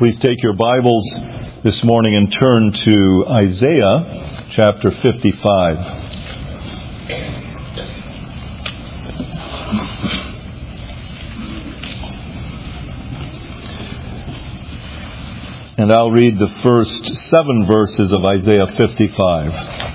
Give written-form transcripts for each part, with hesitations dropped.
Please take your Bibles this morning and turn to Isaiah chapter 55. And I'll read the first 7 verses of Isaiah 55.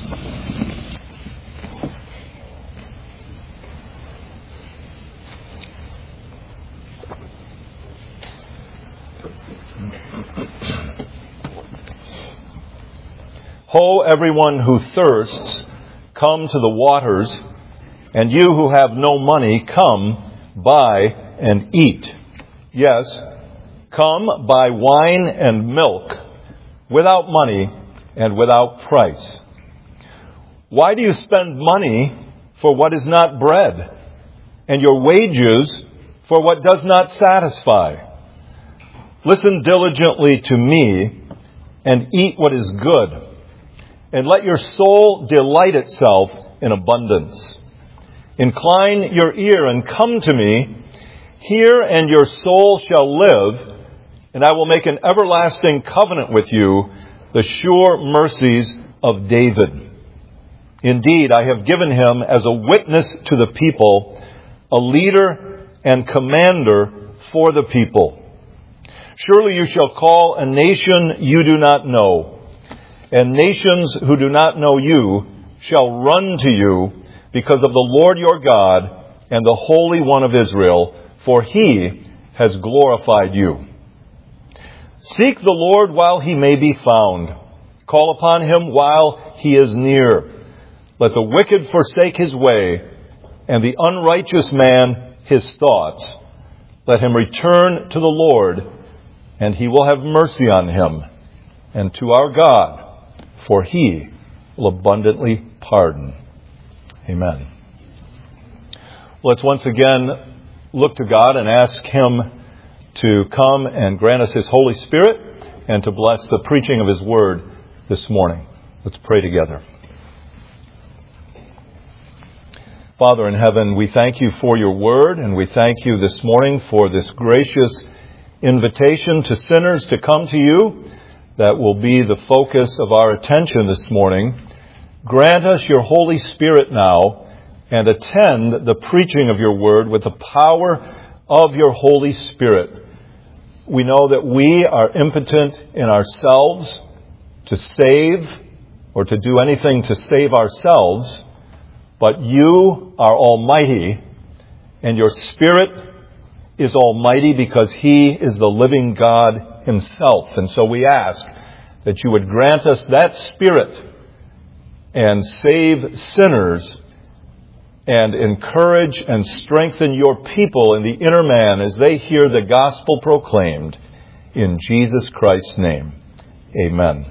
Ho, everyone who thirsts, come to the waters, and you who have no money, come, buy and eat. Yes, come, buy wine and milk, without money and without price. Why do you spend money for what is not bread, and your wages for what does not satisfy? Listen diligently to me, and eat what is good, and let your soul delight itself in abundance. Incline your ear and come to me. Hear, and your soul shall live, and I will make an everlasting covenant with you, the sure mercies of David. Indeed, I have given him as a witness to the people, a leader and commander for the people. Surely you shall call a nation you do not know, and nations who do not know you shall run to you because of the Lord your God and the Holy One of Israel, for he has glorified you. Seek the Lord while he may be found. Call upon him while he is near. Let the wicked forsake his way, and the unrighteous man his thoughts. Let him return to the Lord, and he will have mercy on him, and to our God, for he will abundantly pardon. Amen. Let's once again look to God and ask him to come and grant us his Holy Spirit and to bless the preaching of his word this morning. Let's pray together. Father in heaven, we thank you for your word, and we thank you this morning for this gracious invitation to sinners to come to you. That will be the focus of our attention this morning. Grant us your Holy Spirit now, and attend the preaching of your word with the power of your Holy Spirit. We know that we are impotent in ourselves to save or to do anything to save ourselves, but you are almighty, and your Spirit is almighty because he is the living God himself. And so we ask that you would grant us that Spirit and save sinners and encourage and strengthen your people in the inner man as they hear the gospel proclaimed. In Jesus Christ's name, amen.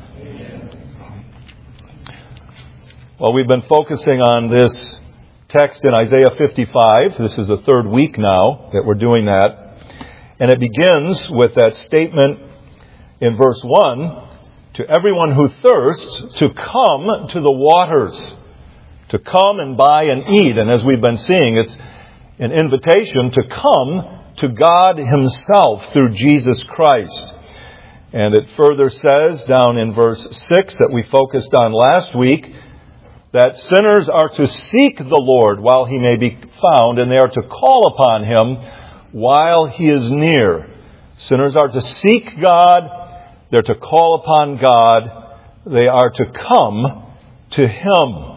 Well, we've been focusing on this text in Isaiah 55. This is the third week now that we're doing that. And it begins with that statement in verse 1, to everyone who thirsts, to come to the waters, to come and buy and eat. And as we've been seeing, it's an invitation to come to God himself through Jesus Christ. And it further says down in verse 6 that we focused on last week, that sinners are to seek the Lord while he may be found, and they are to call upon him while he is near. Sinners are to seek God, they're to call upon God, they are to come to him.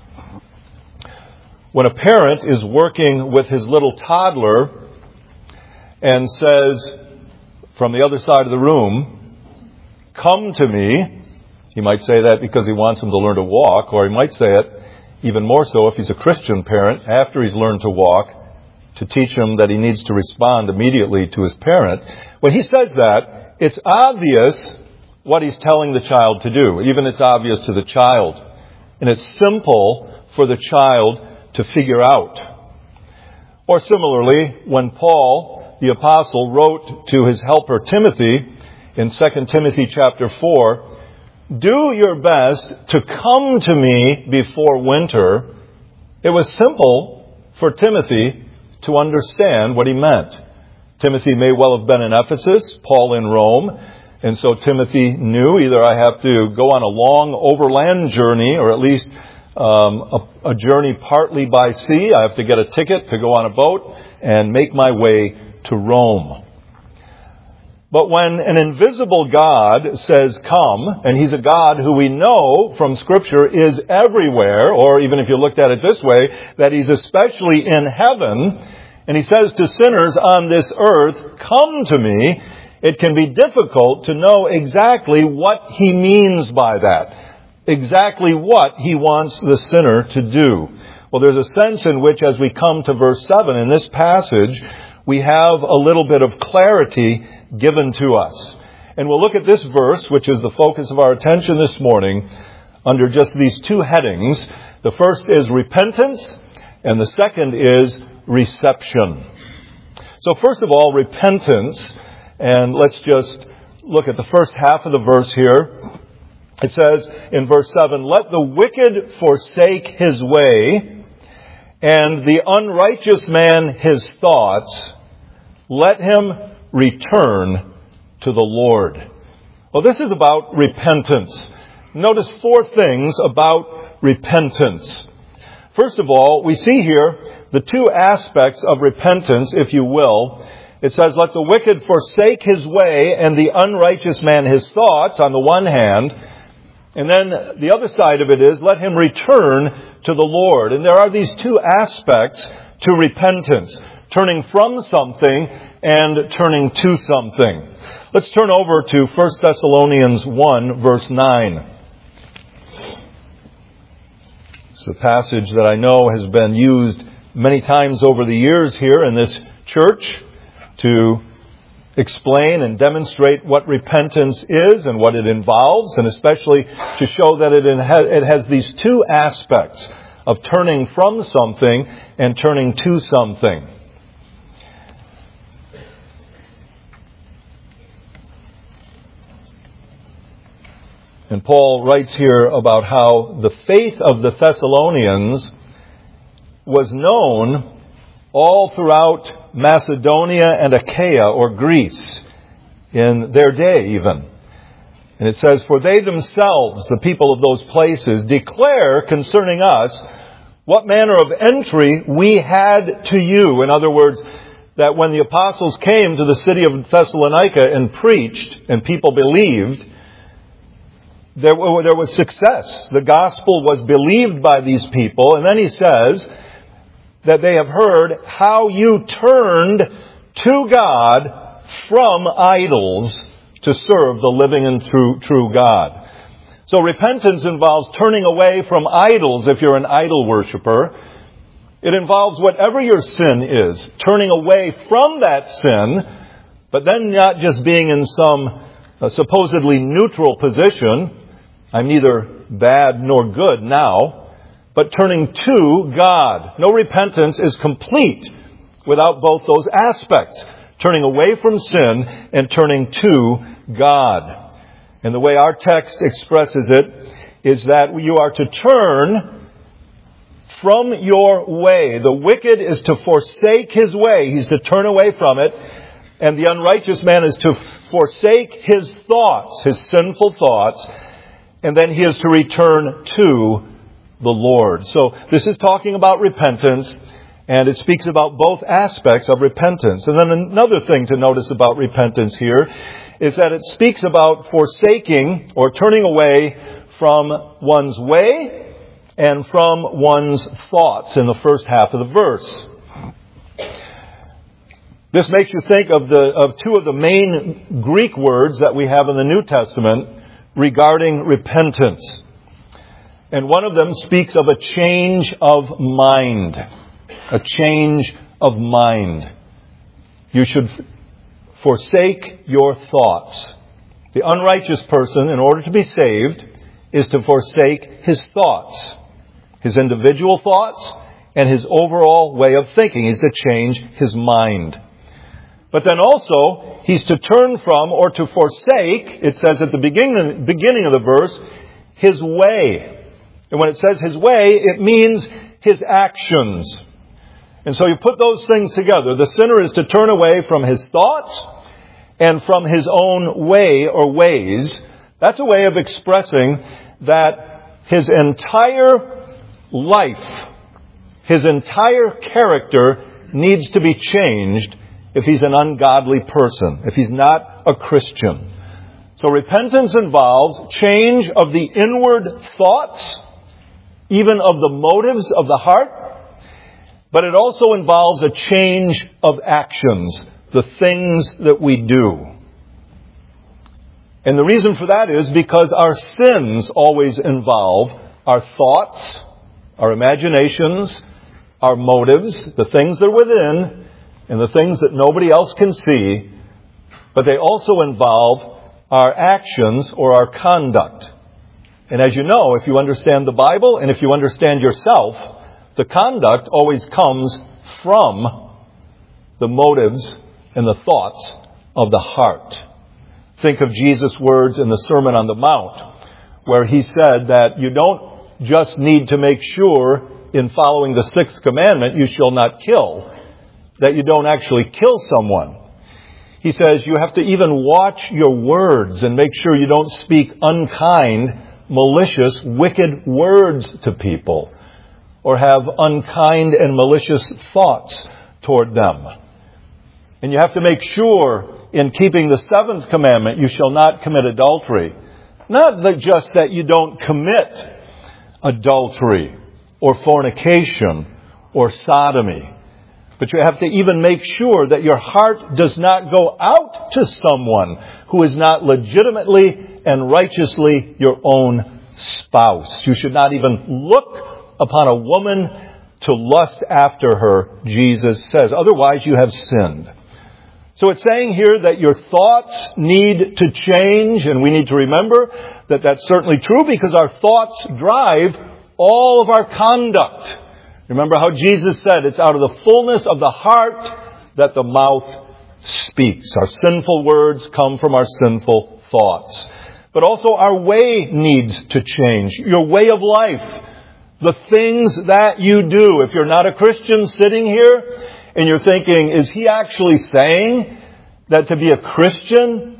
When a parent is working with his little toddler and says from the other side of the room, come to me, he might say that because he wants him to learn to walk, or he might say it even more so if he's a Christian parent after he's learned to walk, to teach him that he needs to respond immediately to his parent. When he says that, it's obvious what he's telling the child to do. Even it's obvious to the child. And it's simple for the child to figure out. Or similarly, when Paul, the apostle, wrote to his helper Timothy in 2 Timothy chapter 4, do your best to come to me before winter. It was simple for Timothy to understand what he meant. Timothy may well have been in Ephesus, Paul in Rome, and so Timothy knew either I have to go on a long overland journey, or at least a journey partly by sea. I have to get a ticket to go on a boat and make my way to Rome. But when an invisible God says come, and He's a God who we know from Scripture is everywhere, or even if you looked at it this way, that He's especially in heaven, and He says to sinners on this earth, come to me, it can be difficult to know exactly what He means by that, exactly what He wants the sinner to do. Well, there's a sense in which, as we come to verse 7 in this passage, we have a little bit of clarity given to us. And we'll look at this verse, which is the focus of our attention this morning, under just these two headings. The first is repentance, and the second is reception. So first of all, repentance, and let's just look at the first half of the verse here. It says in verse 7, let the wicked forsake his way, and the unrighteous man his thoughts, let him return to the Lord. Well, this is about repentance. Notice four things about repentance. First of all, we see here the two aspects of repentance, if you will. It says, let the wicked forsake his way and the unrighteous man his thoughts, on the one hand. And then the other side of it is, let him return to the Lord. And there are these two aspects to repentance, turning from something and turning to something. Let's turn over to 1 Thessalonians 1, verse 9. It's a passage that I know has been used many times over the years here in this church to explain and demonstrate what repentance is and what it involves, and especially to show that it has these two aspects of turning from something and turning to something. And Paul writes here about how the faith of the Thessalonians was known all throughout Macedonia and Achaia, or Greece, in their day even. And it says, for they themselves, the people of those places, declare concerning us what manner of entry we had to you. In other words, that when the apostles came to the city of Thessalonica and preached, and people believed, there was success. The gospel was believed by these people. And then he says that they have heard how you turned to God from idols to serve the living and true God. So repentance involves turning away from idols if you're an idol worshiper. It involves whatever your sin is, turning away from that sin, but then not just being in some supposedly neutral position. I'm neither bad nor good now, but turning to God. No repentance is complete without both those aspects, turning away from sin and turning to God. And the way our text expresses it is that you are to turn from your way. The wicked is to forsake his way. He's to turn away from it. And the unrighteous man is to forsake his thoughts, his sinful thoughts, and then he is to return to the Lord. So this is talking about repentance, and it speaks about both aspects of repentance. And then another thing to notice about repentance here is that it speaks about forsaking or turning away from one's way and from one's thoughts in the first half of the verse. This makes you think of two of the main Greek words that we have in the New Testament regarding repentance. And one of them speaks of a change of mind. A change of mind. You should forsake your thoughts. The unrighteous person, in order to be saved, is to forsake his thoughts. His individual thoughts and his overall way of thinking. He's to change his mind. But then also, he's to turn from or to forsake, it says at the beginning of the verse, his way. And when it says his way, it means his actions. And so you put those things together. The sinner is to turn away from his thoughts and from his own way or ways. That's a way of expressing that his entire life, his entire character needs to be changed if he's an ungodly person, if he's not a Christian. So repentance involves change of the inward thoughts, even of the motives of the heart, but it also involves a change of actions, the things that we do. And the reason for that is because our sins always involve our thoughts, our imaginations, our motives, the things that are within, and the things that nobody else can see, but they also involve our actions or our conduct. And as you know, if you understand the Bible and if you understand yourself, the conduct always comes from the motives and the thoughts of the heart. Think of Jesus' words in the Sermon on the Mount, where he said that you don't just need to make sure in following the sixth commandment, you shall not kill, that you don't actually kill someone. He says you have to even watch your words and make sure you don't speak unkind, malicious, wicked words to people, or have unkind and malicious thoughts toward them. And you have to make sure in keeping the seventh commandment, you shall not commit adultery. Not just that you don't commit adultery or fornication or sodomy, but you have to even make sure that your heart does not go out to someone who is not legitimately and righteously your own spouse. You should not even look upon a woman to lust after her, Jesus says. Otherwise, you have sinned. So it's saying here that your thoughts need to change, and we need to remember that that's certainly true because our thoughts drive all of our conduct. Remember how Jesus said, it's out of the fullness of the heart that the mouth speaks. Our sinful words come from our sinful thoughts. But also our way needs to change. Your way of life. The things that you do. If you're not a Christian sitting here and you're thinking, is he actually saying that to be a Christian,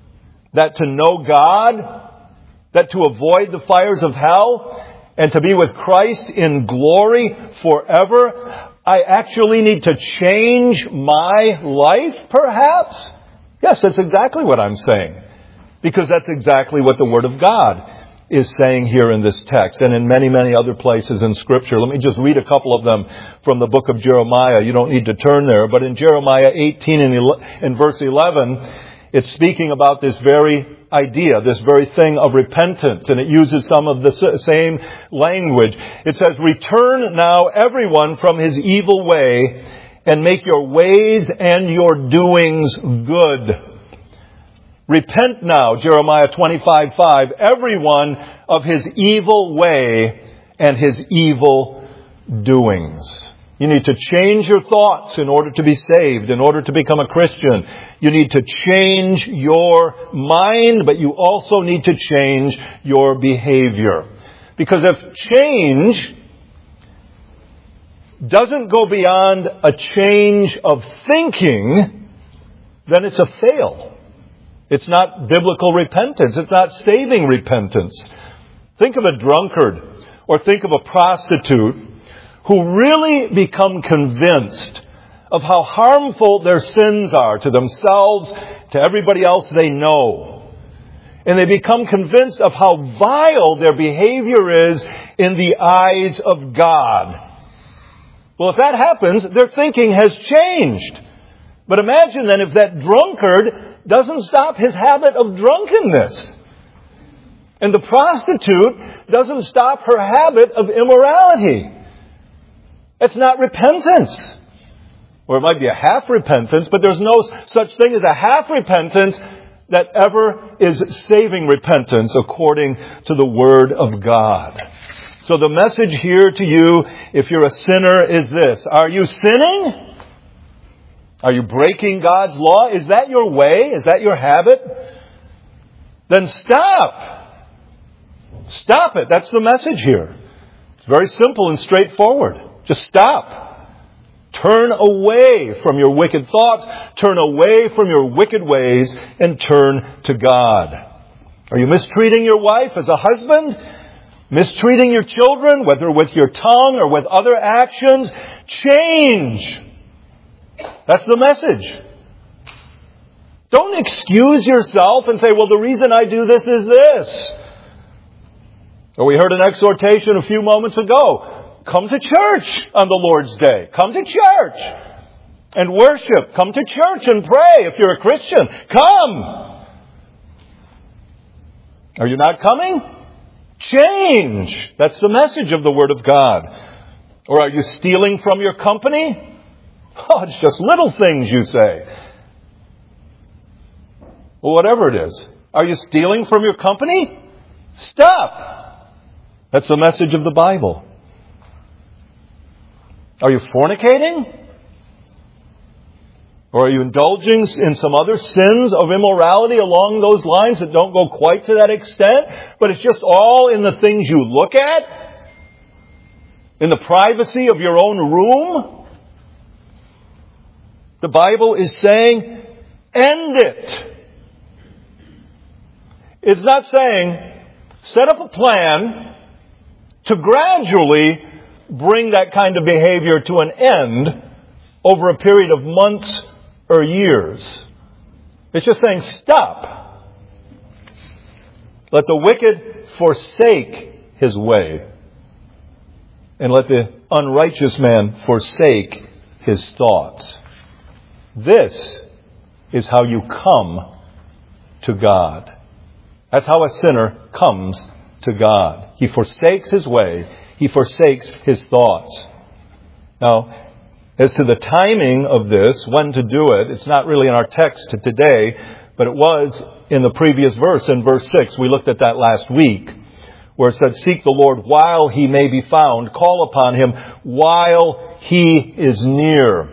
that to know God, that to avoid the fires of hell, and to be with Christ in glory forever, I actually need to change my life, perhaps? Yes, that's exactly what I'm saying. Because that's exactly what the Word of God is saying here in this text and in many, many other places in Scripture. Let me just read a couple of them from the book of Jeremiah. You don't need to turn there. But in Jeremiah 18 and verse 11, it's speaking about this very idea, this very thing of repentance. And it uses some of the same language. It says, return now everyone from his evil way and make your ways and your doings good. Repent now, Jeremiah 25:5, everyone of his evil way and his evil doings. You need to change your thoughts in order to be saved, in order to become a Christian. You need to change your mind, but you also need to change your behavior. Because if change doesn't go beyond a change of thinking, then it's a fail. It's not biblical repentance. It's not saving repentance. Think of a drunkard or think of a prostitute who really become convinced of how harmful their sins are to themselves, to everybody else they know. And they become convinced of how vile their behavior is in the eyes of God. Well, if that happens, their thinking has changed. But imagine then if that drunkard doesn't stop his habit of drunkenness. And the prostitute doesn't stop her habit of immorality. It's not repentance. Or it might be a half repentance, but there's no such thing as a half repentance that ever is saving repentance according to the Word of God. So the message here to you, if you're a sinner, is this. Are you sinning? Are you breaking God's law? Is that your way? Is that your habit? Then stop. Stop it. That's the message here. It's very simple and straightforward. Just stop. Turn away from your wicked thoughts, turn away from your wicked ways, and turn to God. Are you mistreating your wife as a husband? Mistreating your children, whether with your tongue or with other actions? Change. That's the message. Don't excuse yourself and say, well, the reason I do this is this. Or we heard an exhortation a few moments ago. Come to church on the Lord's Day. Come to church and worship. Come to church and pray if you're a Christian. Come. Are you not coming? Change. That's the message of the Word of God. Or are you stealing from your company? Oh, it's just little things, you say. Well, whatever it is. Are you stealing from your company? Stop. That's the message of the Bible. Are you fornicating? Or are you indulging in some other sins of immorality along those lines that don't go quite to that extent? But it's just all in the things you look at? In the privacy of your own room? The Bible is saying, end it. It's not saying, set up a plan to gradually bring that kind of behavior to an end over a period of months or years. It's just saying, stop. Let the wicked forsake his way, and let the unrighteous man forsake his thoughts. This is how you come to God. That's how a sinner comes to God. He forsakes his way. He forsakes his thoughts. Now, as to the timing of this, when to do it, it's not really in our text today, but it was in the previous verse, in verse 6. We looked at that last week, where it said, seek the Lord while he may be found. Call upon him while he is near.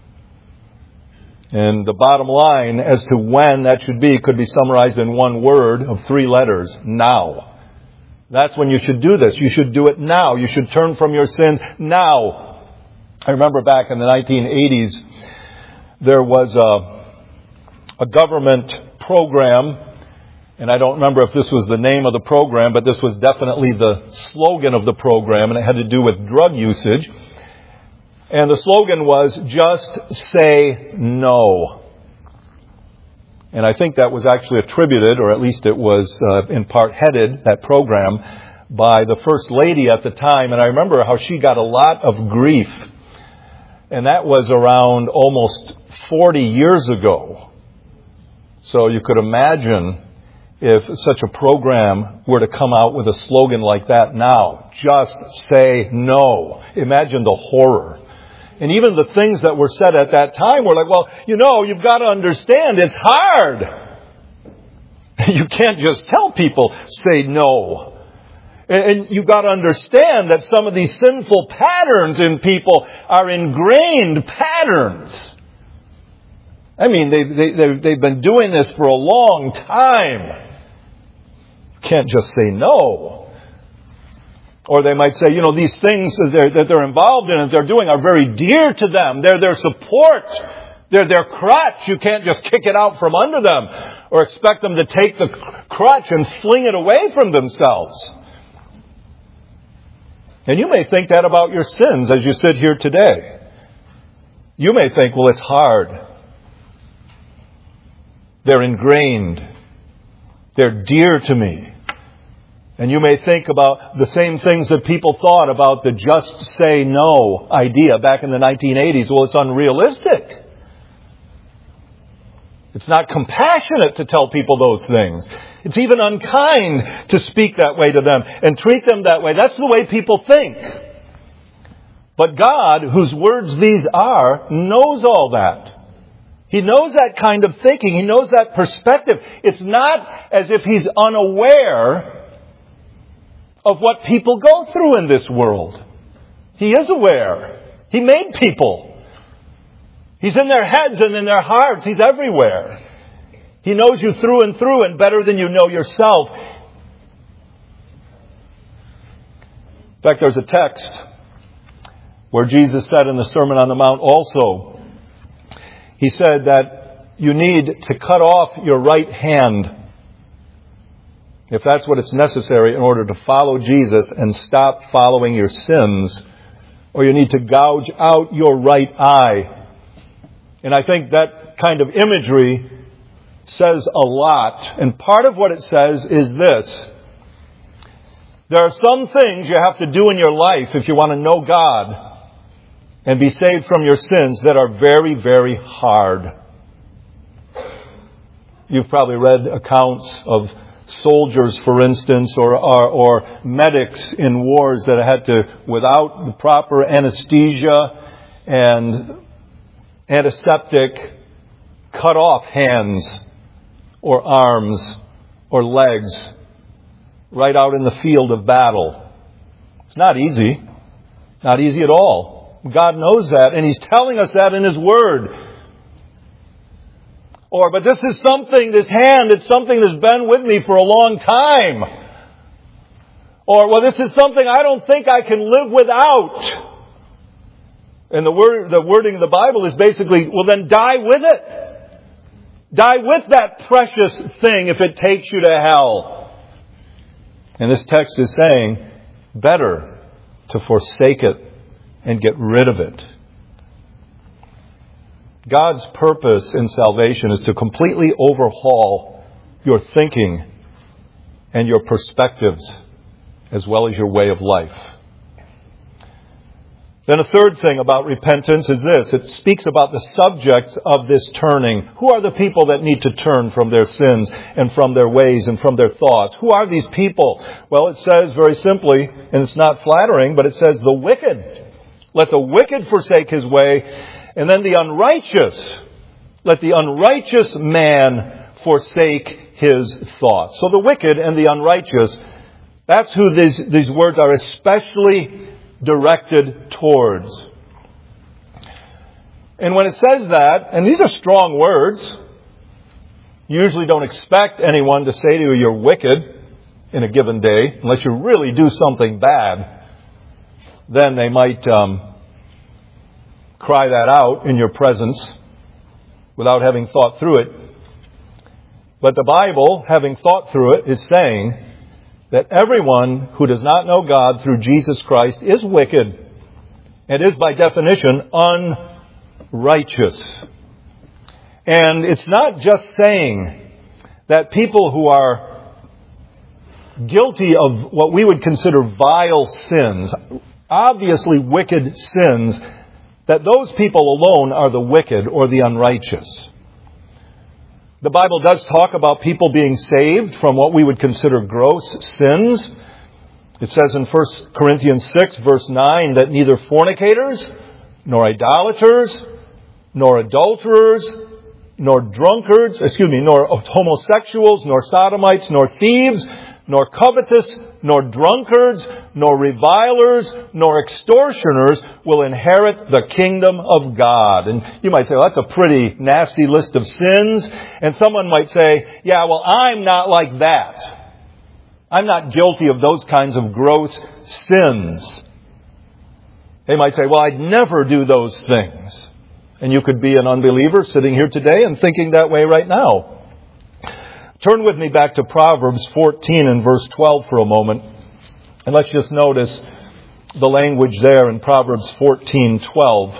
And the bottom line as to when that should be could be summarized in one word of 3 letters: now. That's when you should do this. You should do it now. You should turn from your sins now. I remember back in the 1980s, there was a government program, and I don't remember if this was the name of the program, but this was definitely the slogan of the program, and it had to do with drug usage. And the slogan was, just say no. And I think that was actually attributed, or at least it was in part headed, that program, by the First Lady at the time. And I remember how she got a lot of grief. And that was around almost 40 years ago. So you could imagine if such a program were to come out with a slogan like that now. Just say no. Imagine the horror. And even the things that were said at that time were like, well, you've got to understand, it's hard. You can't just tell people, say no. And you've got to understand that some of these sinful patterns in people are ingrained patterns. I mean, they've been doing this for a long time. You can't just say no. Or they might say, these things that they're involved in and they're doing are very dear to them. They're their support. They're their crutch. You can't just kick it out from under them or expect them to take the crutch and fling it away from themselves. And you may think that about your sins as you sit here today. You may think, well, it's hard. They're ingrained. They're dear to me. And you may think about the same things that people thought about the just say no idea back in the 1980s. Well, it's unrealistic. It's not compassionate to tell people those things. It's even unkind to speak that way to them and treat them that way. That's the way people think. But God, whose words these are, knows all that. He knows that kind of thinking. He knows that perspective. It's not as if He's unaware of what people go through in this world. He is aware. He made people. He's in their heads and in their hearts. He's everywhere. He knows you through and better than you know yourself. In fact, there's a text where Jesus said in the Sermon on the Mount also, He said that you need to cut off your right hand, if that's what it's necessary in order to follow Jesus and stop following your sins, or you need to gouge out your right eye. And I think that kind of imagery says a lot. And part of what it says is this. There are some things you have to do in your life if you want to know God and be saved from your sins that are very, very hard. You've probably read accounts of soldiers, for instance, or medics in wars that had to, without the proper anesthesia and antiseptic, cut off hands or arms or legs right out in the field of battle. It's not easy. Not easy at all. God knows that, and He's telling us that in His Word. But this is something, this hand, it's something that's been with me for a long time. This is something I don't think I can live without. And the wording of the Bible is basically, well then die with it. Die with that precious thing if it takes you to hell. And this text is saying, better to forsake it and get rid of it. God's purpose in salvation is to completely overhaul your thinking and your perspectives, as well as your way of life. Then a third thing about repentance is this. It speaks about the subjects of this turning. Who are the people that need to turn from their sins and from their ways and from their thoughts? Who are these people? Well, it says very simply, and it's not flattering, but it says the wicked. Let the wicked forsake his way, and then the unrighteous. Let the unrighteous man forsake his thoughts. So the wicked and the unrighteous, that's who these words are especially directed towards. And when it says that, and these are strong words, you usually don't expect anyone to say to you, you're wicked in a given day, unless you really do something bad. Then they might cry that out in your presence without having thought through it. But the Bible, having thought through it, is saying that everyone who does not know God through Jesus Christ is wicked and is by definition unrighteous. And it's not just saying that people who are guilty of what we would consider vile sins, obviously wicked sins, that those people alone are the wicked or the unrighteous. The Bible does talk about people being saved from what we would consider gross sins. It says in 1 Corinthians 6, verse 9, that neither fornicators, nor idolaters, nor adulterers, nor nor homosexuals, nor sodomites, nor thieves, nor covetous, nor drunkards, nor revilers, nor extortioners will inherit the kingdom of God. And you might say, well, that's a pretty nasty list of sins. And someone might say, yeah, well, I'm not like that. I'm not guilty of those kinds of gross sins. They might say, well, I'd never do those things. And you could be an unbeliever sitting here today and thinking that way right now. Turn with me back to Proverbs 14 and verse 12 for a moment. And let's just notice the language there in Proverbs 14:12.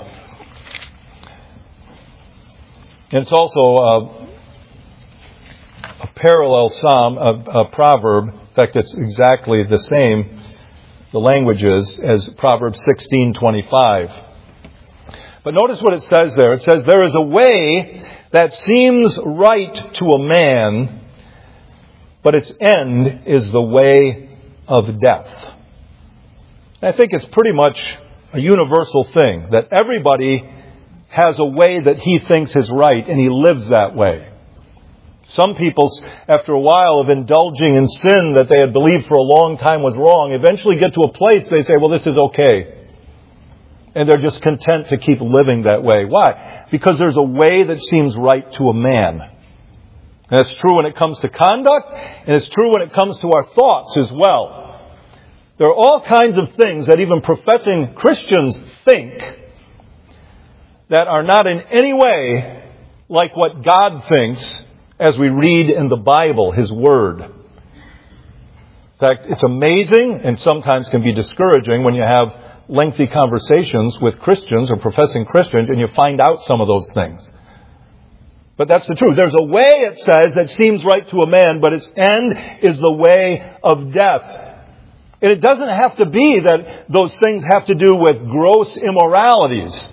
And it's also a parallel psalm, a proverb. In fact, it's exactly the same, the languages, as Proverbs 16:25. But notice what it says there. It says, there is a way that seems right to a man, but its end is the way of death. I think it's pretty much a universal thing that everybody has a way that he thinks is right, and he lives that way. Some people, after a while of indulging in sin that they had believed for a long time was wrong, eventually get to a place they say, well, this is okay. And they're just content to keep living that way. Why? Because there's a way that seems right to a man. And it's true when it comes to conduct, and it's true when it comes to our thoughts as well. There are all kinds of things that even professing Christians think that are not in any way like what God thinks as we read in the Bible, His Word. In fact, it's amazing and sometimes can be discouraging when you have lengthy conversations with Christians or professing Christians and you find out some of those things. But that's the truth. There's a way, it says, that seems right to a man, but its end is the way of death. And it doesn't have to be that those things have to do with gross immoralities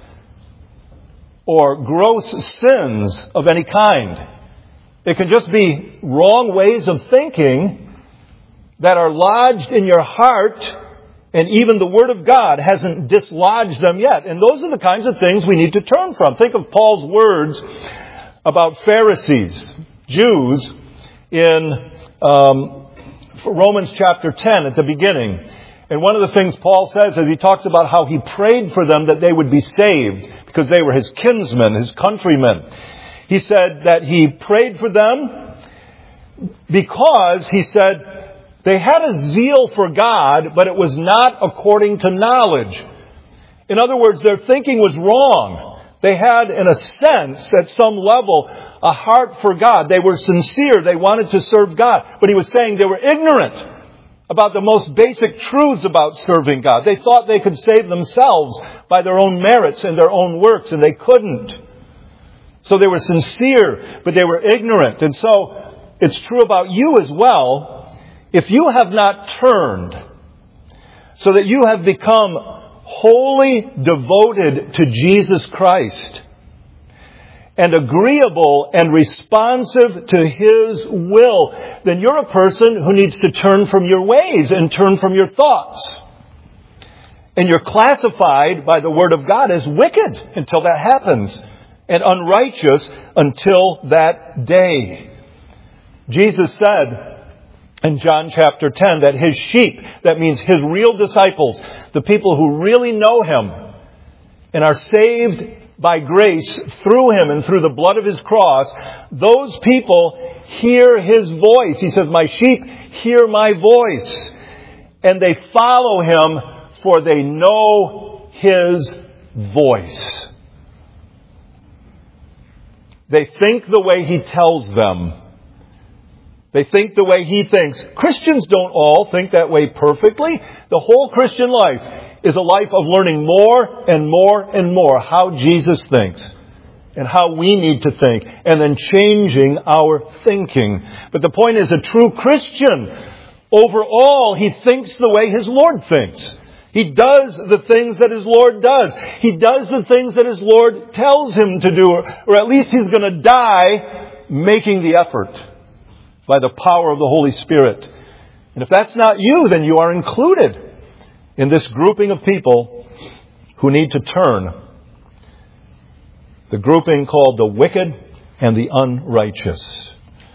or gross sins of any kind. It can just be wrong ways of thinking that are lodged in your heart, and even the Word of God hasn't dislodged them yet. And those are the kinds of things we need to turn from. Think of Paul's words about Pharisees, Jews, in Romans chapter 10 at the beginning. And one of the things Paul says is he talks about how he prayed for them that they would be saved because they were his kinsmen, his countrymen. He said that he prayed for them because, he said, they had a zeal for God, but it was not according to knowledge. In other words, their thinking was wrong. They had, in a sense, at some level, a heart for God. They were sincere. They wanted to serve God. But he was saying they were ignorant about the most basic truths about serving God. They thought they could save themselves by their own merits and their own works, and they couldn't. So they were sincere, but they were ignorant. And so it's true about you as well. If you have not turned so that you have become wholly devoted to Jesus Christ and agreeable and responsive to His will, then you're a person who needs to turn from your ways and turn from your thoughts. And you're classified by the Word of God as wicked until that happens, and unrighteous until that day. Jesus said in John chapter 10 that His sheep, that means His real disciples, the people who really know Him and are saved by grace through Him and through the blood of His cross, those people hear His voice. He says, my sheep hear my voice, and they follow Him, for they know His voice. They think the way He tells them. They think the way He thinks. Christians don't all think that way perfectly. The whole Christian life is a life of learning more and more and more how Jesus thinks and how we need to think, and then changing our thinking. But the point is, a true Christian, overall, he thinks the way his Lord thinks. He does the things that his Lord does. He does the things that his Lord tells him to do, or at least he's going to die making the effort by the power of the Holy Spirit. And if that's not you, then you are included in this grouping of people who need to turn. The grouping called the wicked and the unrighteous.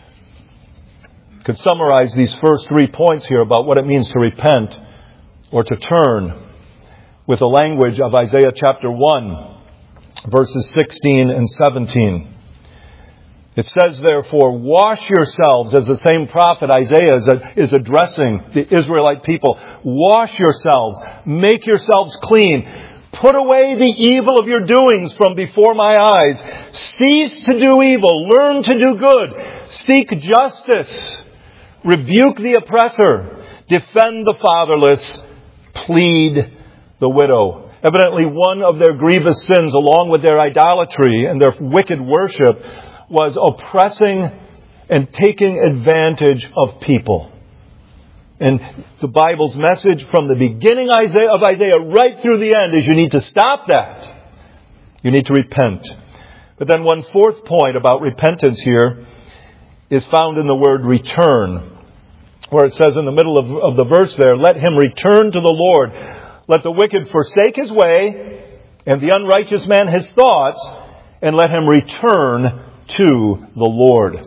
I could summarize these first 3 points here about what it means to repent or to turn with the language of Isaiah chapter 1, verses 16 and 17. It says, therefore, wash yourselves, as the same prophet Isaiah is addressing the Israelite people. Wash yourselves. Make yourselves clean. Put away the evil of your doings from before my eyes. Cease to do evil. Learn to do good. Seek justice. Rebuke the oppressor. Defend the fatherless. Plead the widow. Evidently, one of their grievous sins, along with their idolatry and their wicked worship, was oppressing and taking advantage of people. And the Bible's message from the beginning of Isaiah right through the end is you need to stop that. You need to repent. But then one fourth point about repentance here is found in the word return, where it says in the middle of the verse there, let him return to the Lord. Let the wicked forsake his way, and the unrighteous man his thoughts, and let him return to the Lord.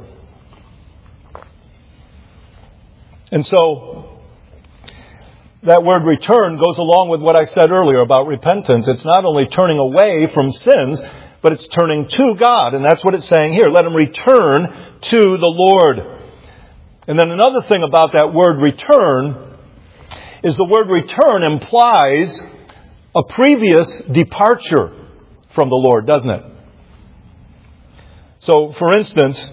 And so, that word return goes along with what I said earlier about repentance. It's not only turning away from sins, but it's turning to God. And that's what it's saying here. Let him return to the Lord. And then another thing about that word return is the word return implies a previous departure from the Lord, doesn't it? So, for instance,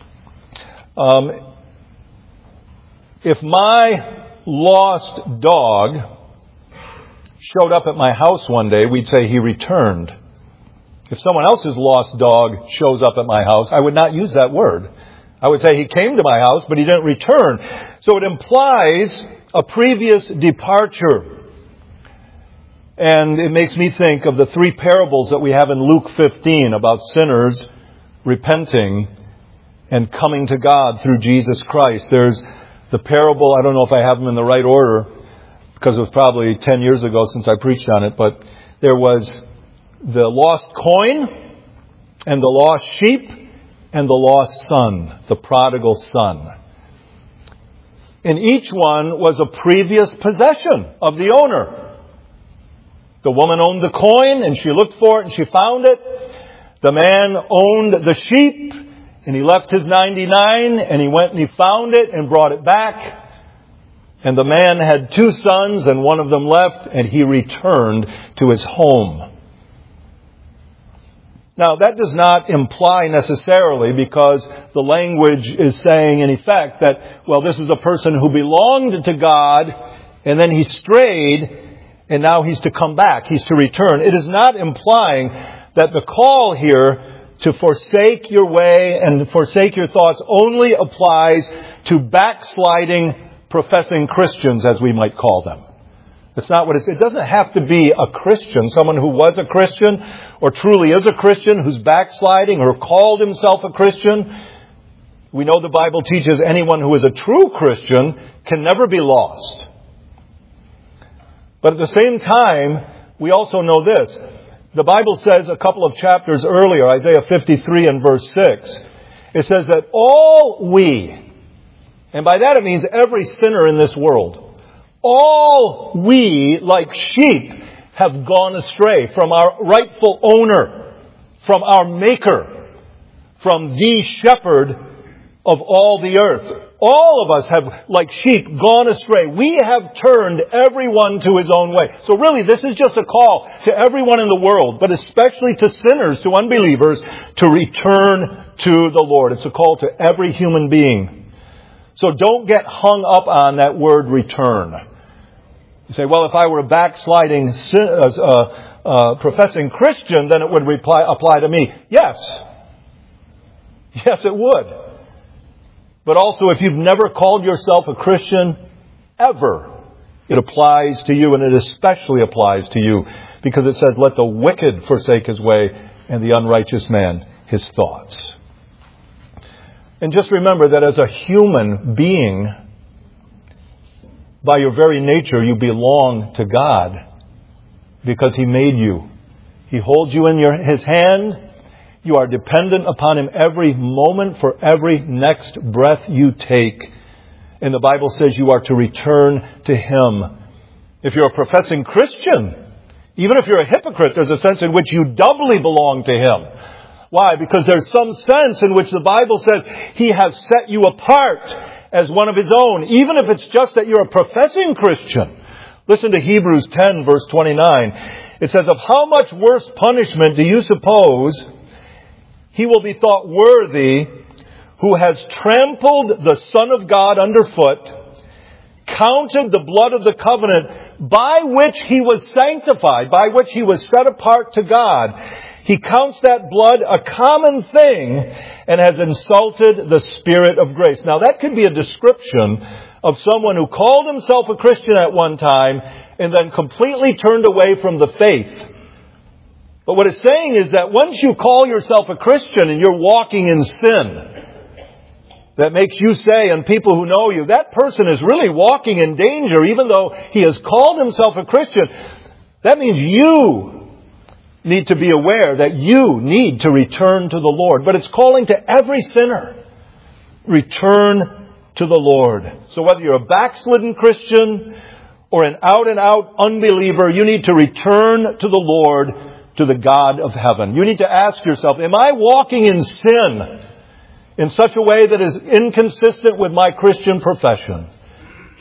if my lost dog showed up at my house one day, we'd say he returned. If someone else's lost dog shows up at my house, I would not use that word. I would say he came to my house, but he didn't return. So it implies a previous departure. And it makes me think of the three parables that we have in Luke 15 about sinners repenting and coming to God through Jesus Christ. There's the parable, I don't know if I have them in the right order, because it was probably 10 years ago since I preached on it, but there was the lost coin and the lost sheep and the lost son, the prodigal son. And each one was a previous possession of the owner. The woman owned the coin and she looked for it and she found it. The man owned the sheep and he left his 99 and he went and he found it and brought it back. And the man had two sons and one of them left and he returned to his home. Now, that does not imply necessarily, because the language is saying in effect that, well, this is a person who belonged to God and then he strayed and now he's to come back. He's to return. It is not implying that the call here to forsake your way and forsake your thoughts only applies to backsliding professing Christians, as we might call them. That's not what it doesn't have to be a Christian, someone who was a Christian or truly is a Christian who's backsliding or called himself a Christian. We know the Bible teaches anyone who is a true Christian can never be lost. But at the same time, we also know this. The Bible says a couple of chapters earlier, Isaiah 53 and verse 6, it says that all we, and by that it means every sinner in this world, all we, like sheep, have gone astray from our rightful owner, from our Maker, from the shepherd of all the earth. All of us have, like sheep, gone astray. We have turned everyone to his own way. So really, this is just a call to everyone in the world, but especially to sinners, to unbelievers, to return to the Lord. It's a call to every human being. So don't get hung up on that word return. You say, well, if I were a backsliding, professing Christian, then it would apply to me. Yes. Yes, it would. But also, if you've never called yourself a Christian, ever, it applies to you, and it especially applies to you, because it says, let the wicked forsake his way, and the unrighteous man his thoughts. And just remember that as a human being, by your very nature, you belong to God because he made you. He holds you in his hand. You are dependent upon him every moment for every next breath you take. And the Bible says you are to return to him. If you're a professing Christian, even if you're a hypocrite, there's a sense in which you doubly belong to him. Why? Because there's some sense in which the Bible says he has set you apart as one of his own, even if it's just that you're a professing Christian. Listen to Hebrews 10, verse 29. It says, of how much worse punishment do you suppose he will be thought worthy who has trampled the Son of God underfoot, counted the blood of the covenant by which he was sanctified, by which he was set apart to God. He counts that blood a common thing and has insulted the Spirit of grace. Now that could be a description of someone who called himself a Christian at one time and then completely turned away from the faith. But what it's saying is that once you call yourself a Christian and you're walking in sin, that makes you say, and people who know you, that person is really walking in danger even though he has called himself a Christian. That means you need to be aware that you need to return to the Lord. But it's calling to every sinner. Return to the Lord. So whether you're a backslidden Christian or an out-and-out unbeliever, you need to return to the Lord, to the God of heaven. You need to ask yourself, am I walking in sin in such a way that is inconsistent with my Christian profession?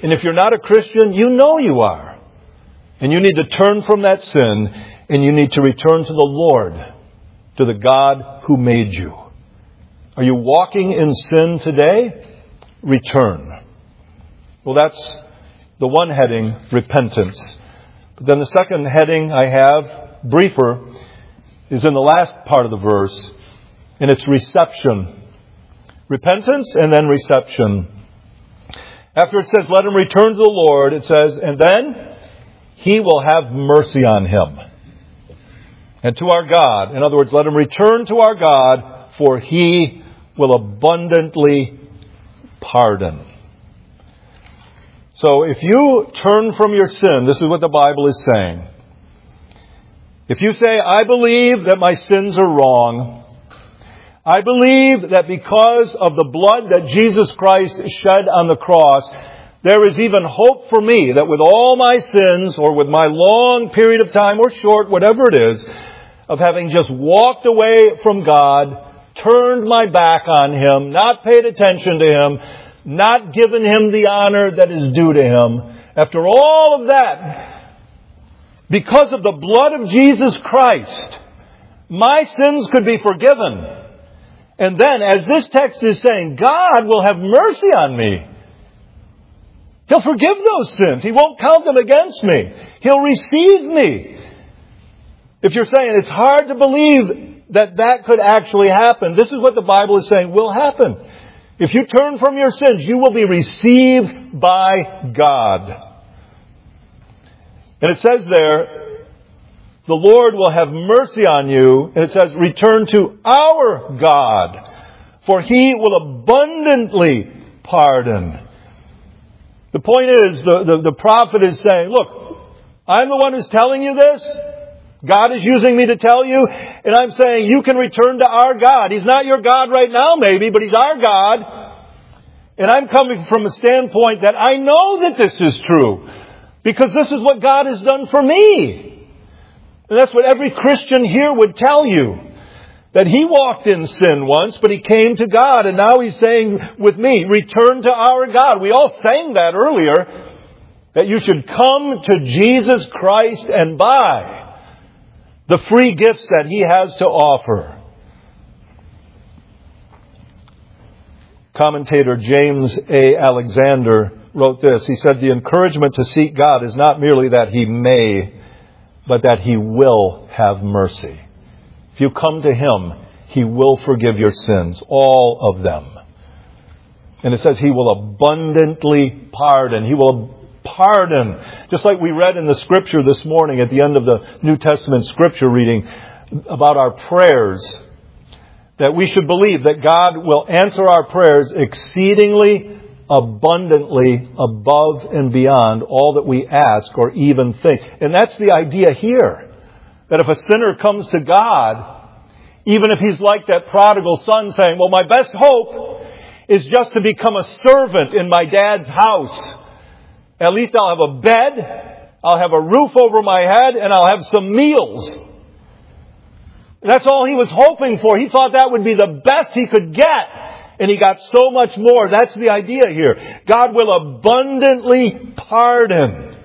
And if you're not a Christian, you know you are. And you need to turn from that sin, and you need to return to the Lord, to the God who made you. Are you walking in sin today? Return. Well, that's the one heading, repentance. But then the second heading I have, briefer, is in the last part of the verse, and it's reception. Repentance and then reception. After it says, let him return to the Lord, it says, and then He will have mercy on him. And to our God, in other words, let him return to our God, for He will abundantly pardon. So if you turn from your sin, this is what the Bible is saying. If you say, I believe that my sins are wrong, I believe that because of the blood that Jesus Christ shed on the cross, there is even hope for me that with all my sins, or with my long period of time, or short, whatever it is, of having just walked away from God, turned my back on Him, not paid attention to Him, not given Him the honor that is due to Him, after all of that, because of the blood of Jesus Christ, my sins could be forgiven. And then, as this text is saying, God will have mercy on me. He'll forgive those sins. He won't count them against me. He'll receive me. If you're saying it's hard to believe that that could actually happen, this is what the Bible is saying will happen. If you turn from your sins, you will be received by God. And it says there, the Lord will have mercy on you. And it says, return to our God, for He will abundantly pardon. The point is, the prophet is saying, look, I'm the one who's telling you this. God is using me to tell you. And I'm saying, you can return to our God. He's not your God right now, maybe, but He's our God. And I'm coming from a standpoint that I know that this is true, because this is what God has done for me. And that's what every Christian here would tell you. That he walked in sin once, but he came to God. And now he's saying with me, return to our God. We all sang that earlier. That you should come to Jesus Christ and buy the free gifts that He has to offer. Commentator James A. Alexander wrote this. He said, the encouragement to seek God is not merely that He may, but that He will have mercy. If you come to Him, He will forgive your sins, all of them. And it says He will abundantly pardon. He will pardon. Just like we read in the Scripture this morning at the end of the New Testament Scripture reading about our prayers, that we should believe that God will answer our prayers exceedingly abundantly above and beyond all that we ask or even think. And that's the idea here. That if a sinner comes to God, even if he's like that prodigal son saying, well, my best hope is just to become a servant in my dad's house. At least I'll have a bed, I'll have a roof over my head, and I'll have some meals. That's all he was hoping for. He thought that would be the best he could get. And he got so much more. That's the idea here. God will abundantly pardon.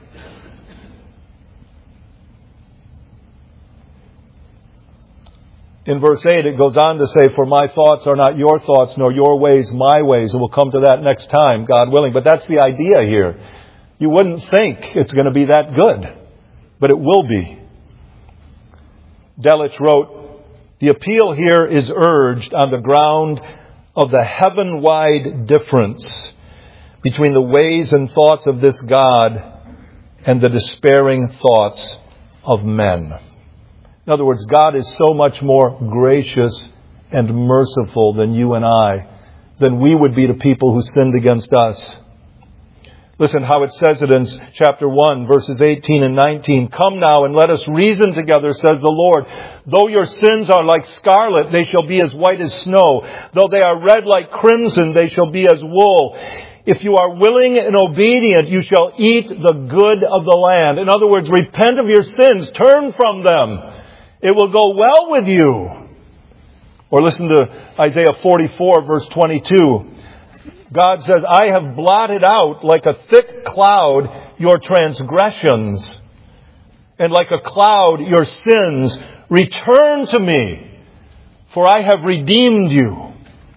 In verse 8, it goes on to say, for my thoughts are not your thoughts, nor your ways my ways. And we'll come to that next time, God willing. But that's the idea here. You wouldn't think it's going to be that good, but it will be. Delitzsch wrote, the appeal here is urged on the ground of the heaven-wide difference between the ways and thoughts of this God and the despairing thoughts of men. In other words, God is so much more gracious and merciful than you and I, than we would be to people who sinned against us. Listen how it says it in chapter 1, verses 18 and 19. Come now and let us reason together, says the Lord. Though your sins are like scarlet, they shall be as white as snow. Though they are red like crimson, they shall be as wool. If you are willing and obedient, you shall eat the good of the land. In other words, repent of your sins. Turn from them. It will go well with you. Or listen to Isaiah 44, verse 22. God says, I have blotted out like a thick cloud your transgressions, and like a cloud your sins. Return to me, for I have redeemed you.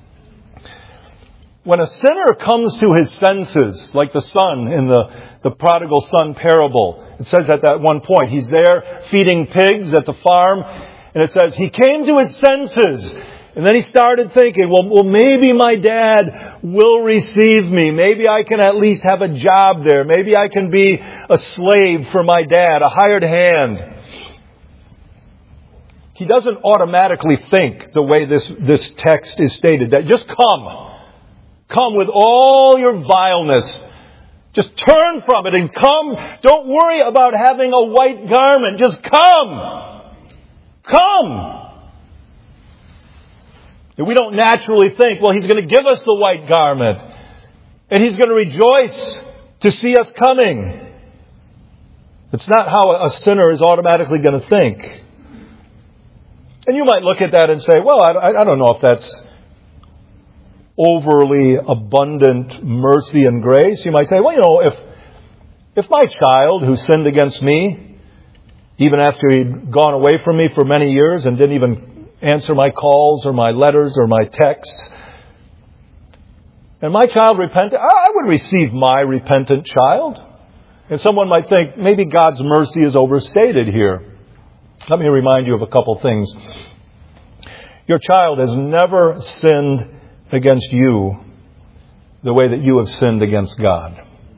When a sinner comes to his senses, like the son in the prodigal son parable, it says at that one point, he's there feeding pigs at the farm, and it says he came to his senses. And then he started thinking, well, maybe my dad will receive me. Maybe I can at least have a job there. Maybe I can be a slave for my dad, a hired hand. He doesn't automatically think the way this text is stated, that just come. Come with all your vileness. Just turn from it and come. Don't worry about having a white garment. Just come. Come. And we don't naturally think, well, He's going to give us the white garment. And He's going to rejoice to see us coming. It's not how a sinner is automatically going to think. And you might look at that and say, well, I don't know if that's overly abundant mercy and grace. You might say, well, if my child who sinned against me, even after he'd gone away from me for many years and didn't even answer my calls or my letters or my texts, and my child repented, I would receive my repentant child. And someone might think, maybe God's mercy is overstated here. Let me remind you of a couple things. Your child has never sinned against you the way that you have sinned against God,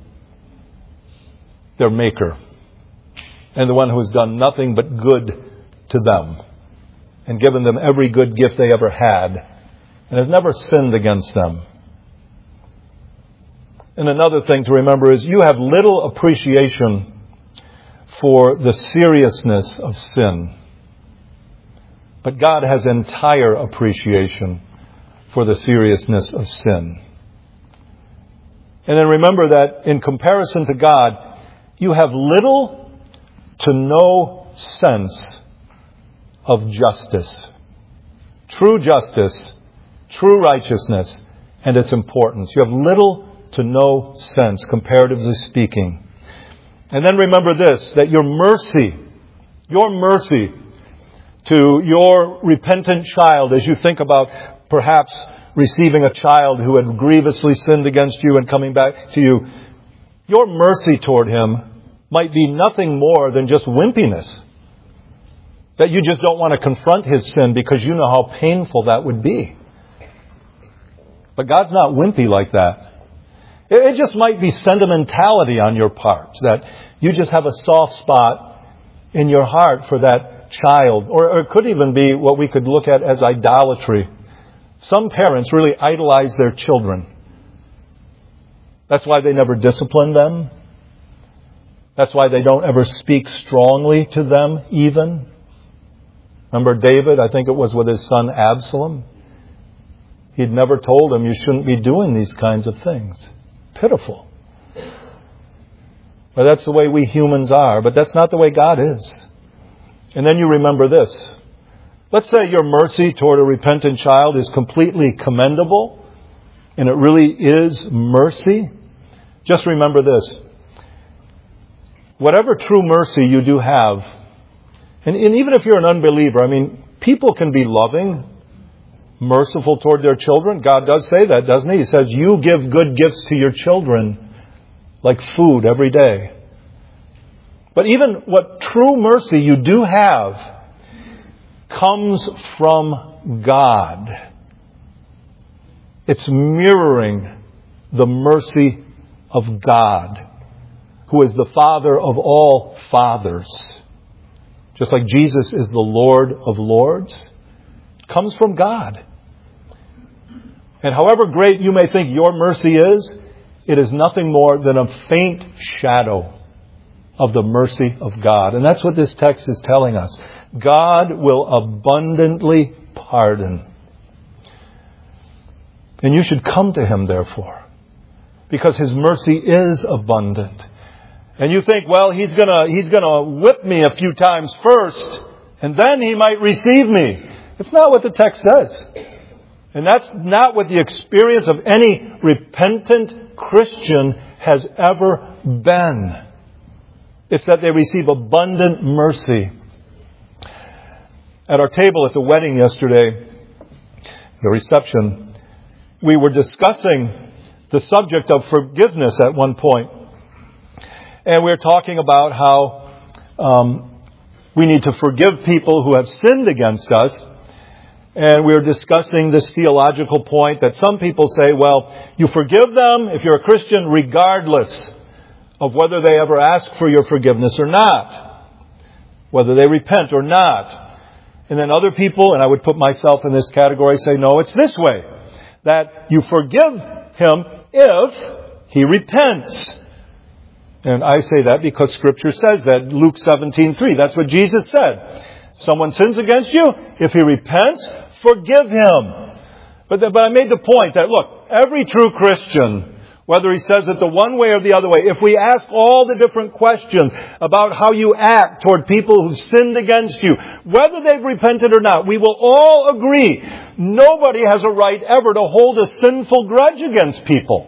their Maker, and the one who has done nothing but good to them and given them every good gift they ever had, and has never sinned against them. And another thing to remember is you have little appreciation for the seriousness of sin. But God has entire appreciation for the seriousness of sin. And then remember that in comparison to God, you have little to no sense of justice. True justice, true righteousness, and its importance. You have little to no sense, comparatively speaking. And then remember this, that your mercy to your repentant child, as you think about perhaps receiving a child who had grievously sinned against you and coming back to you, your mercy toward him might be nothing more than just wimpiness. That you just don't want to confront his sin because you know how painful that would be. But God's not wimpy like that. It just might be sentimentality on your part, that you just have a soft spot in your heart for that child. Or it could even be what we could look at as idolatry. Some parents really idolize their children. That's why they never discipline them. That's why they don't ever speak strongly to them even. Remember David, I think it was with his son Absalom. He'd never told him you shouldn't be doing these kinds of things. Pitiful. But that's the way we humans are. But that's not the way God is. And then you remember this. Let's say your mercy toward a repentant child is completely commendable. And it really is mercy. Just remember this. Whatever true mercy you do have, and even if you're an unbeliever, people can be loving, merciful toward their children. God does say that, doesn't He? He says, you give good gifts to your children like food every day. But even what true mercy you do have comes from God. It's mirroring the mercy of God, who is the Father of all fathers. Just like Jesus is the Lord of lords, it comes from God. And however great you may think your mercy is, it is nothing more than a faint shadow of the mercy of God. And that's what this text is telling us. God will abundantly pardon. And you should come to Him, therefore, because His mercy is abundant. And you think, well, He's gonna whip me a few times first, and then He might receive me. It's not what the text says. And that's not what the experience of any repentant Christian has ever been. It's that they receive abundant mercy. At our table at the wedding yesterday, the reception, we were discussing the subject of forgiveness at one point. And we were talking about how we need to forgive people who have sinned against us. And we were discussing this theological point that some people say, well, you forgive them if you're a Christian regardless of whether they ever ask for your forgiveness or not, whether they repent or not. And then other people, and I would put myself in this category, say, no, it's this way, that you forgive him if he repents. And I say that because Scripture says that, Luke 17:3. That's what Jesus said. Someone sins against you, if he repents, forgive him. But I made the point that, look, every true Christian, whether he says it the one way or the other way, if we ask all the different questions about how you act toward people who've sinned against you, whether they've repented or not, we will all agree nobody has a right ever to hold a sinful grudge against people.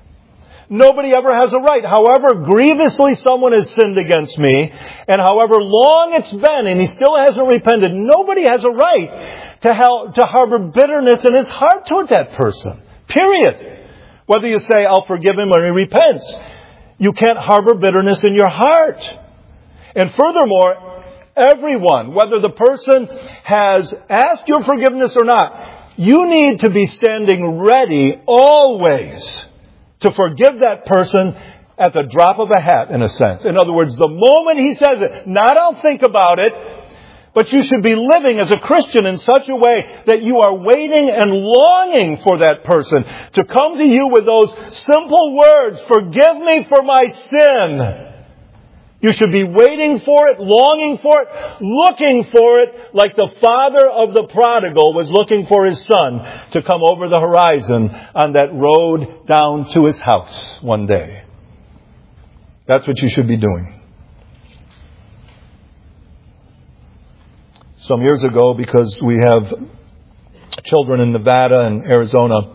Nobody ever has a right. However grievously someone has sinned against me, and however long it's been, and he still hasn't repented, nobody has a right to harbor bitterness in his heart toward that person. Period. Whether you say, I'll forgive him or he repents, you can't harbor bitterness in your heart. And furthermore, everyone, whether the person has asked your forgiveness or not, you need to be standing ready always to forgive that person at the drop of a hat, in a sense. In other words, the moment he says it, not I'll think about it, but you should be living as a Christian in such a way that you are waiting and longing for that person to come to you with those simple words, forgive me for my sin. You should be waiting for it, longing for it, looking for it, like the father of the prodigal was looking for his son to come over the horizon on that road down to his house one day. That's what you should be doing. Some years ago, because we have children in Nevada and Arizona,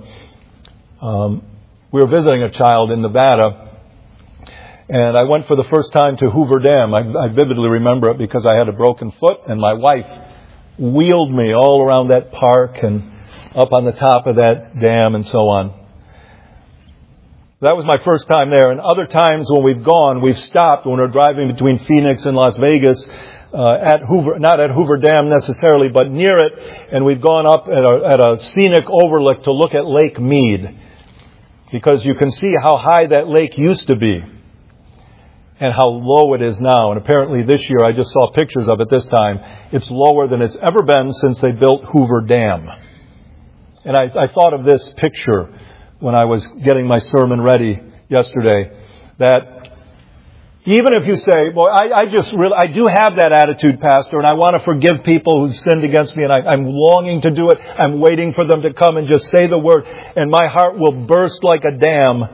we were visiting a child in Nevada. And I went for the first time to Hoover Dam. I vividly remember it because I had a broken foot, and my wife wheeled me all around that park and up on the top of that dam and so on. That was my first time there. And other times when we've gone, we've stopped when we're driving between Phoenix and Las Vegas at Hoover, not at Hoover Dam necessarily, but near it. And we've gone up at a scenic overlook to look at Lake Mead, because you can see how high that lake used to be and how low it is now. And apparently this year, I just saw pictures of it this time, it's lower than it's ever been since they built Hoover Dam. And I thought of this picture when I was getting my sermon ready yesterday, that even if you say, well, I do have that attitude, Pastor, and I want to forgive people who've sinned against me, and I'm longing to do it. I'm waiting for them to come and just say the word, and my heart will burst like a dam.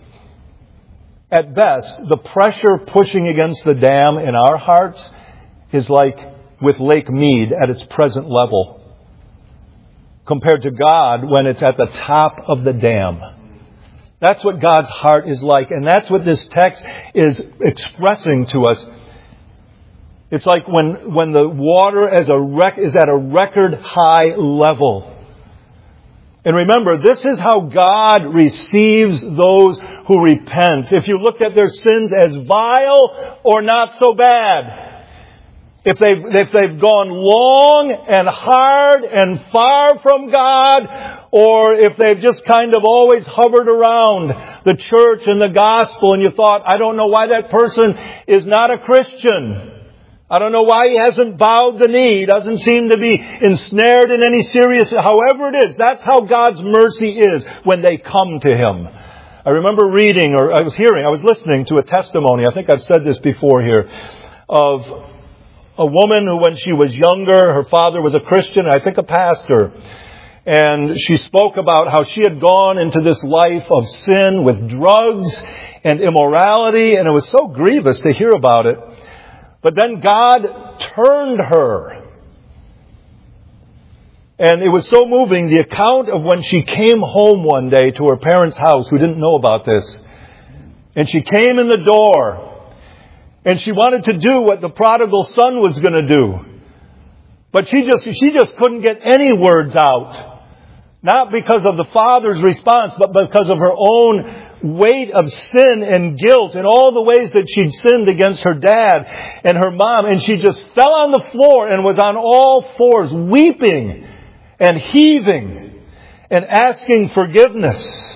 At best, the pressure pushing against the dam in our hearts is like with Lake Mead at its present level, compared to God when it's at the top of the dam. That's what God's heart is like, and that's what this text is expressing to us. It's like when the water is at a record high level. And remember, this is how God receives those who repent. If you looked at their sins as vile or not so bad, if they've gone long and hard and far from God, or if they've just kind of always hovered around the church and the gospel, and you thought, I don't know why that person is not a Christian. I don't know why he hasn't bowed the knee. He doesn't seem to be ensnared in any serious... However it is, that's how God's mercy is when they come to Him. I remember reading, or I was listening to a testimony, I think I've said this before here, of a woman who, when she was younger, her father was a Christian, I think a pastor. And she spoke about how she had gone into this life of sin with drugs and immorality, and it was so grievous to hear about it. But then God turned her And it was so moving, the account of when she came home one day to her parents' house, who didn't know about this. And she came in the door, and she wanted to do what the prodigal son was going to do. But she just couldn't get any words out. Not because of the father's response, but because of her own weight of sin and guilt and all the ways that she'd sinned against her dad and her mom. And she just fell on the floor and was on all fours, weeping and heaving and asking forgiveness.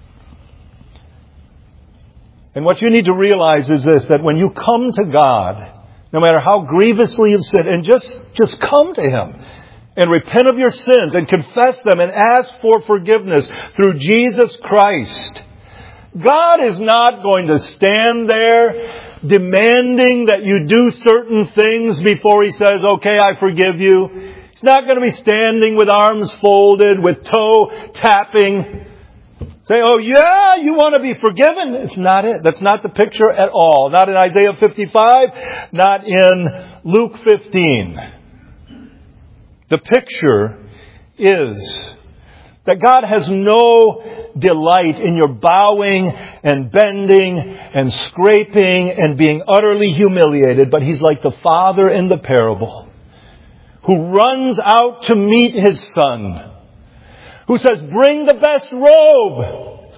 And what you need to realize is this, that when you come to God, no matter how grievously you've sinned, and just come to Him and repent of your sins and confess them and ask for forgiveness through Jesus Christ, God is not going to stand there demanding that you do certain things before He says, okay, I forgive you. He's not going to be standing with arms folded, with toe tapping, say, oh yeah, you want to be forgiven? It's not it. That's not the picture at all. Not in Isaiah 55, not in Luke 15. The picture is that God has no delight in your bowing and bending and scraping and being utterly humiliated, but He's like the father in the parable who runs out to meet his son, who says, bring the best robe,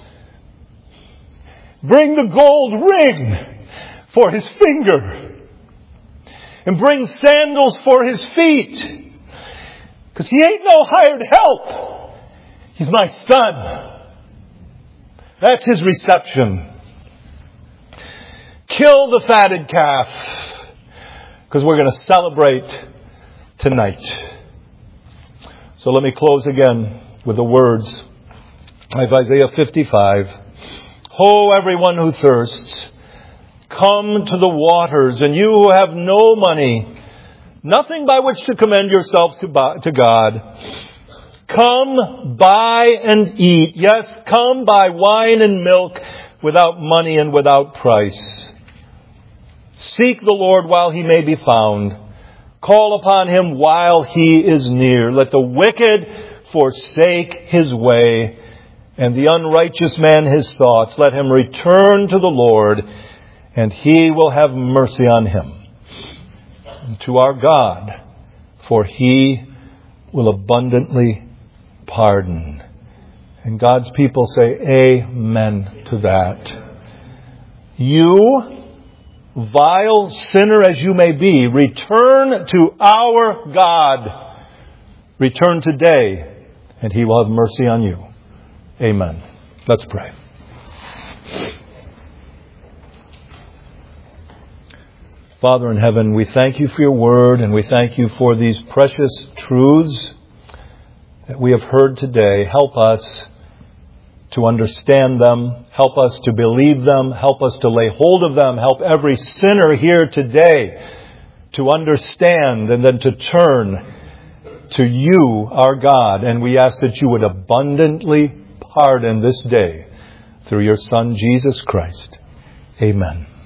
bring the gold ring for his finger, and bring sandals for his feet, because he ain't no hired help. He's my son. That's his reception. Kill the fatted calf, because we're going to celebrate tonight. So let me close again with the words of Isaiah 55. Ho, everyone who thirsts, come to the waters, and you who have no money, nothing by which to commend yourself to God, come buy and eat. Yes, come buy wine and milk without money and without price. Seek the Lord while He may be found. Call upon Him while He is near. Let the wicked forsake his way, and the unrighteous man his thoughts. Let him return to the Lord, and He will have mercy on him. And to our God, for He will abundantly pardon. And God's people say amen to that. You, vile sinner as you may be, return to our God. Return today, and He will have mercy on you. Amen. Let's pray. Father in heaven, we thank You for Your word, and we thank You for these precious truths that we have heard today. Help us to understand them. Help us to believe them. Help us to lay hold of them. Help every sinner here today to understand and then to turn to You, our God. And we ask that You would abundantly pardon this day through Your Son, Jesus Christ. Amen.